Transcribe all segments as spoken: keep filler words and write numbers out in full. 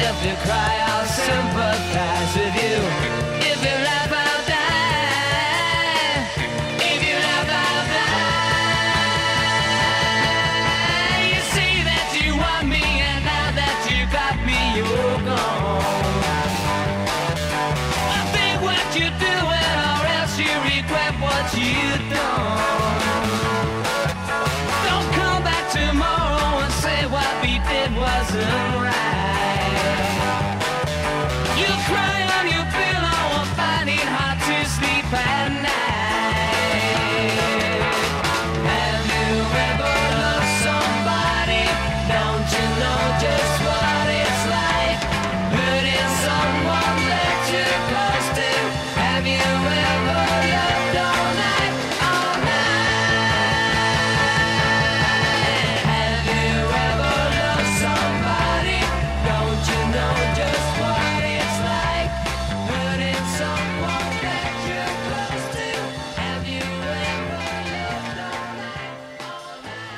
If you cry, I'll sympathize with you. If you laugh, I'll die. If you laugh, I'll die. You say that you want me, and now that you got me, you're gone. I think what you're doing, or else you regret what you've done. Don't come back tomorrow and say what we did wasn't right. You cry on your pillow and find it hard to sleep at night. Have you ever loved somebody? Don't you know just what it's like? Hurting someone that you're close to. Have you ever loved all night, all night? Have you ever loved somebody? Don't you know just what it's like? Hurting someone that you're close to. Have you ever loved all night, all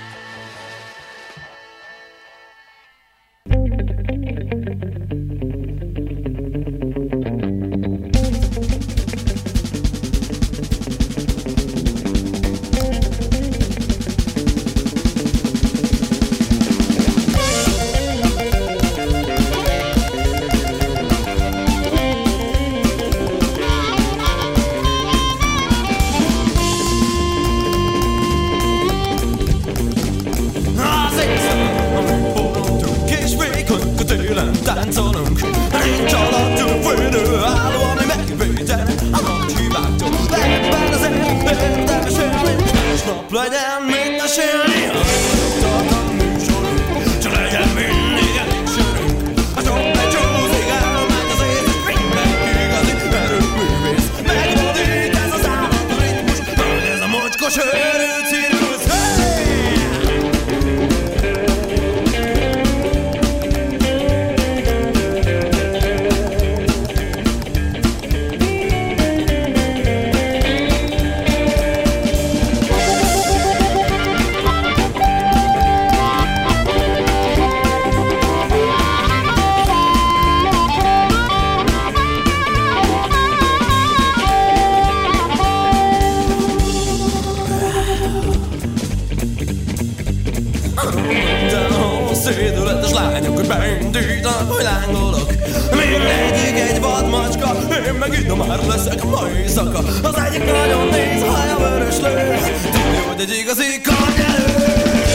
táncolunk, nincs alattunk fölő álló, ami megvédene a nagy hibáktól. Ebben az érdemes élni, másnap legyen mit mesélni. Tart a műsorunk, csak legyen mindig elég sörünk. A csomp egy csúszik, elmegy az éjszak, mindenki igazi erőművész. Megvadít ez az állat a ritmus, hogy ez a mocskos őrű cirkusz. Hey! Szédületes lányok, hogy beindítanak, hogy lángolok. Mindegyik egy vadmacska, én meg innen már leszek a mai éjszaka. Az egyik nagyon néz, a haja vörös lő, tudja, hogy egy igazi karnyelő.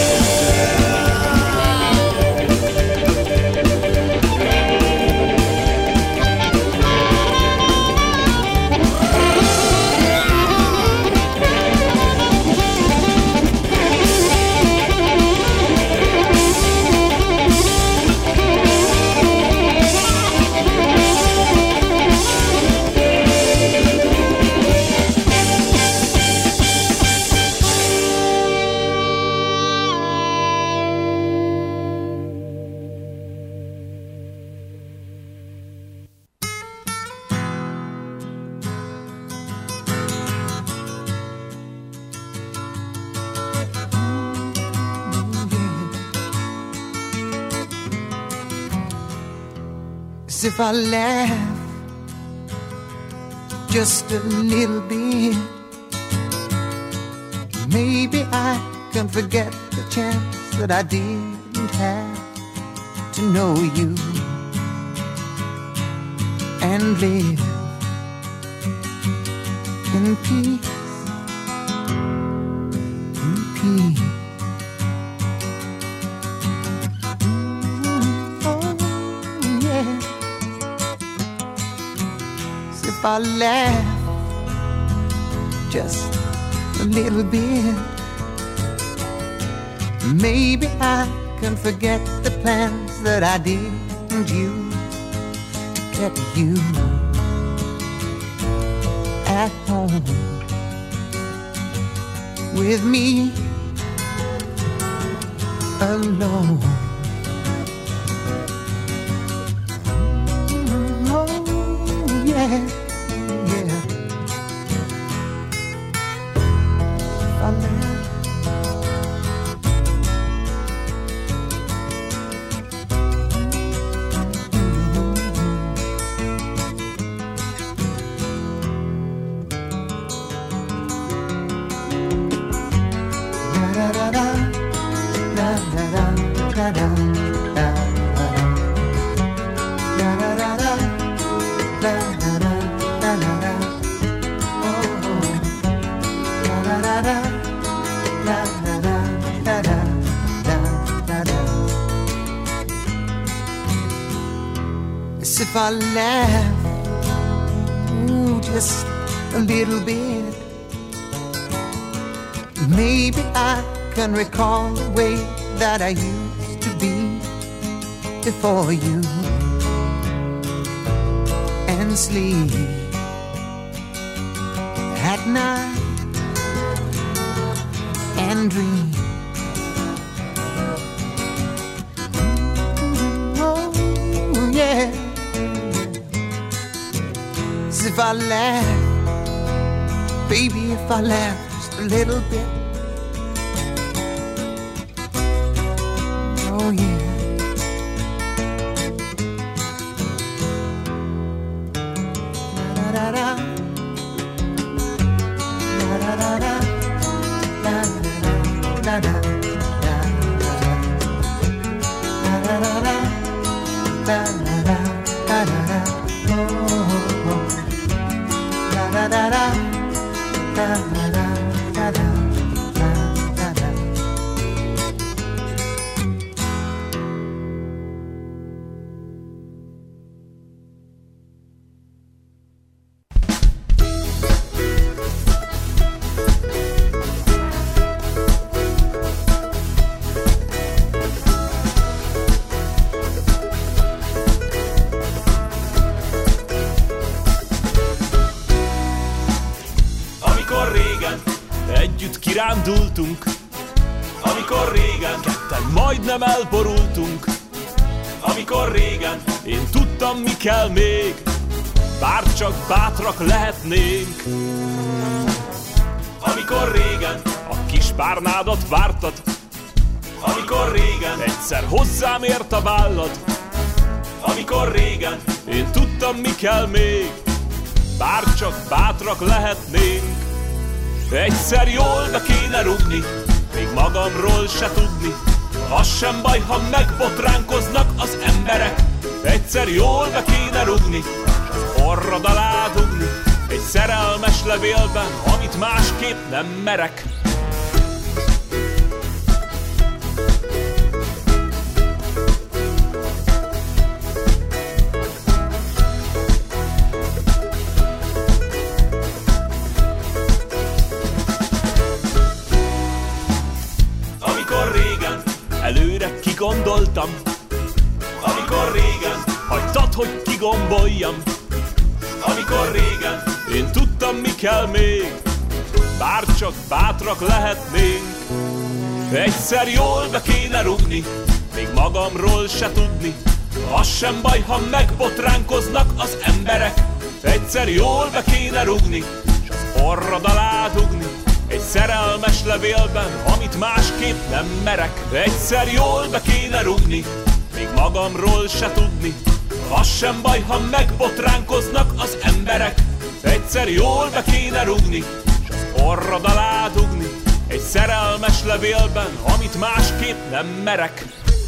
If I laugh just a little bit, maybe I can forget the chance that I didn't have to know you and live in peace, in peace. If I laugh just a little bit, maybe I can forget the plans that I didn't use to get you at home with me alone. Oh, yeah. As if I laugh, ooh, just a little bit, maybe I can recall the way that I used to be before you, and sleep at night and dream. Oh, yeah. As if I laugh, baby, if I laugh just a little bit. Oh, yeah. Da da da da da da da da da da kirándultunk, amikor régen ketten majdnem elborultunk, amikor régen én tudtam, mi kell még, bár csak bátrak lehetnénk. Amikor régen a kis párnádat vártad, amikor régen egyszer hozzám ért a vállad, amikor régen én tudtam, mi kell még, bár csak bátrak lehetnénk. Egyszer jól be kéne rugni, még magamról se tudni, az sem baj, ha megbotránkoznak az emberek. Egyszer jól be kéne rugni, s az orrod alá dugni, egy szerelmes levélben, amit másképp nem merek. Gondoltam, amikor régen hagytad, hogy kigomboljam, amikor régen én tudtam, mi kell még, bár csak bátrak lehetnénk. Egyszer jól be kéne rugni, még magamról se tudni, az sem baj, ha megbotránkoznak az emberek. Egyszer jól be kéne rugni, s az orrod alá dugni, egy szerelmes levélben, amit másképp nem merek. Egyszer jól be kéne rugni, még magamról se tudni, az sem baj, ha megbotránkoznak az emberek. Egyszer jól be kéne rugni, s az orrod alá dugni, egy szerelmes levélben, amit másképp nem merek.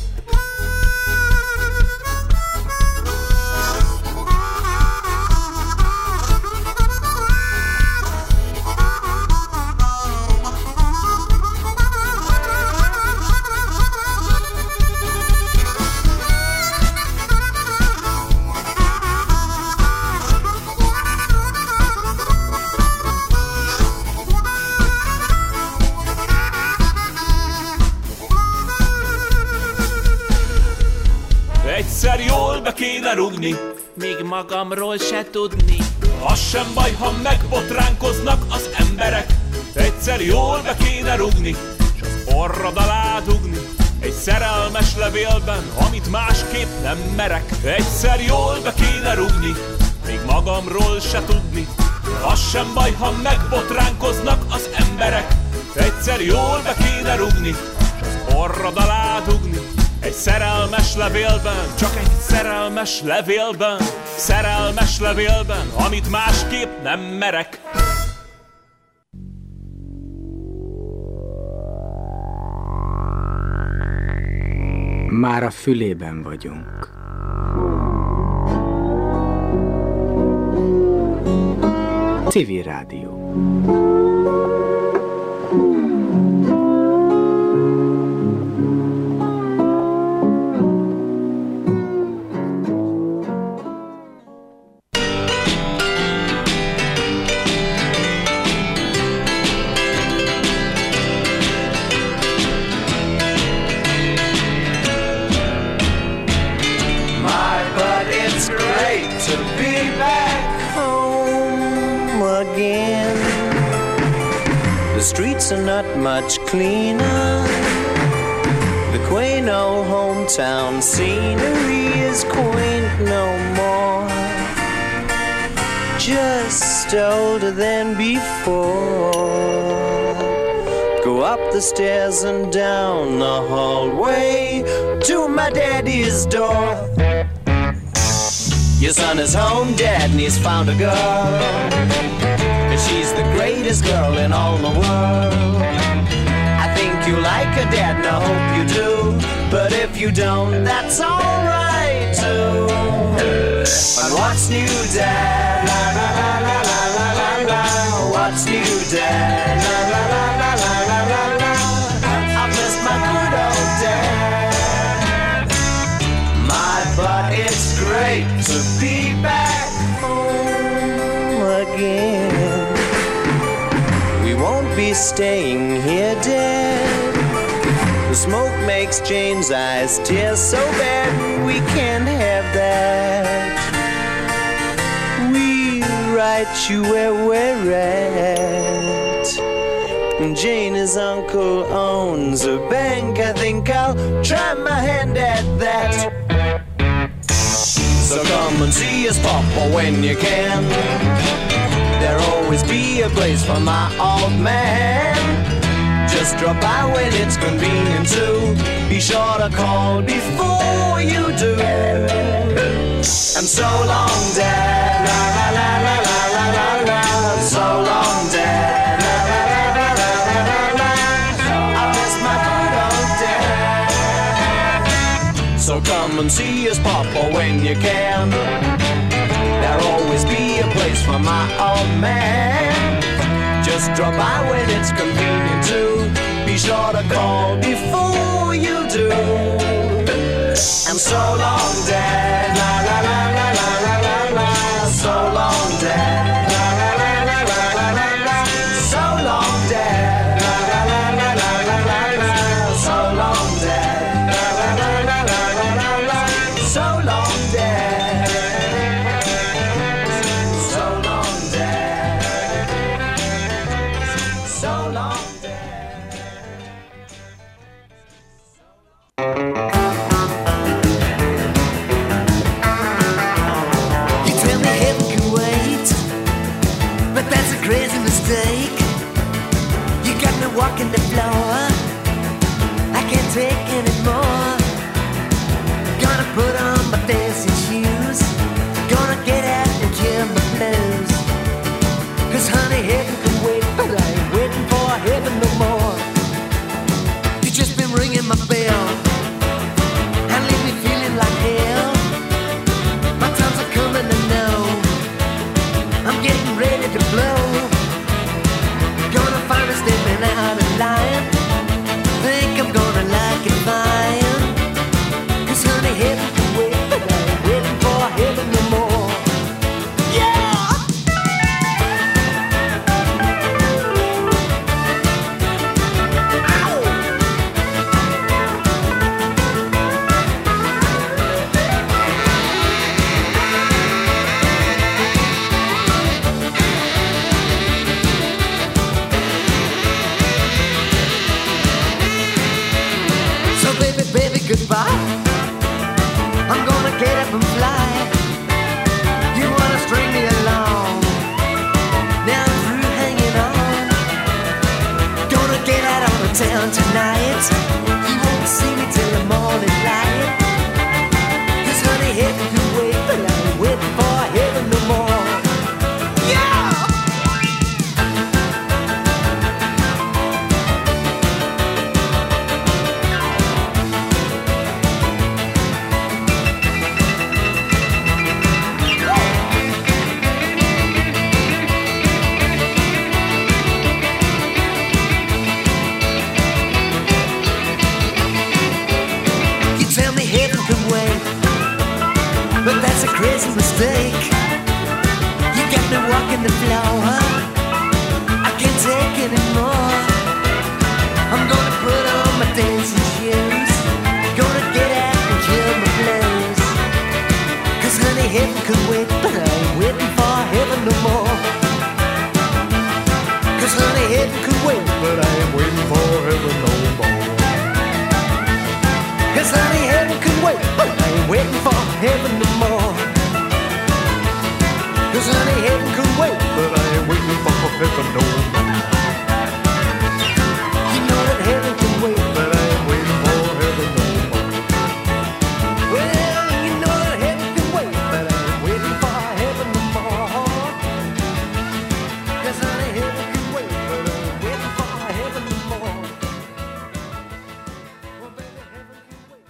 Egyszer jól be kéne rugni, még magamról se tudni, az sem baj, ha megbotránkoznak az emberek. Egyszer jól be kéne rugni, s az orrod alá dugni, egy szerelmes levélben, amit másképp nem merek. Egyszer jól be kéne rugni, még magamról se tudni, az sem baj, ha megbotránkoznak az emberek. Egyszer jól be kéne rugni, s az orrod alá dugni, egy szerelmes levélben, csak egy szerelmes levélben, szerelmes levélben, amit másképp nem merek. Már a fülében vagyunk. Civil Rádió. Are not much cleaner. The quaint old hometown scenery is quaint no more. Just older than before. Go up the stairs and down the hallway to my daddy's door. Your son is home, Dad, and he's found a girl. She's the greatest girl in all the world. I think you like her, Dad, and I hope you do. But if you don't, that's alright too. And what's new, Dad? La la la la la la la la. What's new, Dad? La la la la la la la la. I miss my good old Dad. My, but it's great to be back home again. Won't be staying here, Dad. The smoke makes Jane's eyes tear so bad. We can't have that. We write you where we're at. And Jane's uncle owns a bank. I think I'll try my hand at that. So come and see us, Papa, when you can. There'll always be a place for my old man. Just drop by when it's convenient to. Be sure to call before you do. And so long, Dad. La la la la la la la la. So long, Dad. La la la la la la la la. I miss my good old Dad. So come and see us, Papa, when you can. There'll always be a place for my old man. Just drop by when it's convenient to. Be sure to call before you do. And so long, Dad. La la la la la la la la. So long, Dad. La la la la la la la la. So long, Dad. La la la la la la la la. So long, Dad. La la la la la la la la. So long, Dad. Walking the floor, I can't take anymore. Gonna put on my fancy shoes, gonna get out and kill my blues. Cause honey, heaven can wait, but I ain't waiting for heaven no more. You just been ringing my bell and leave me feeling like hell. My times are coming to know I'm getting ready to blow. Gonna find a statement out of line. Think I'm gonna like it fine. Cause honey, heaven can wait, but I ain't waiting for but that's a crazy mistake. You got me walking the floor, I can't take anymore. I'm gonna put on my dancing shoes, gonna get out and kill my blues. Cause honey, heaven could wait, but I ain't waiting for heaven no more. Cause honey, heaven could wait, but I ain't waiting for heaven no more. Cause honey, heaven could wait, but I ain't waiting for heaven no more. Cause honey, heaven could wait, but I ain't waiting for heaven no more. You know that heaven can wait, but I ain't waiting for heaven no more. Well, you know that heaven can wait, but I ain't waiting for heaven no more. Cause honey, heaven can wait, but I ain't waiting for heaven no more. Well, baby, heaven can wait.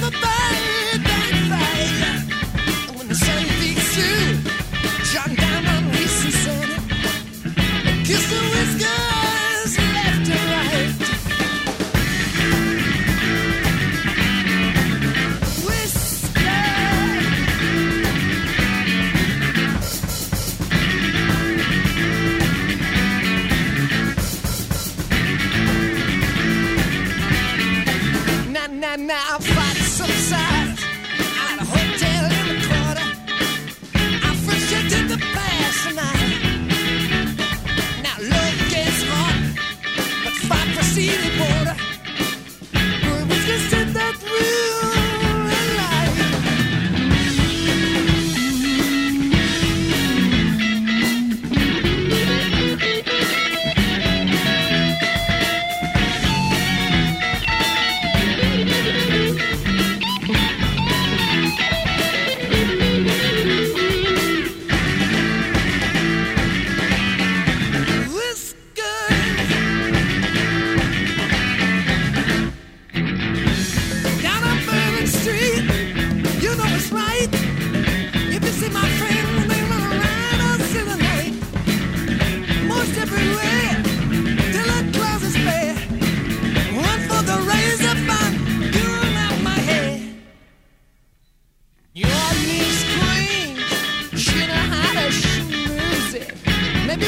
Shut down.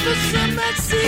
the sun that sees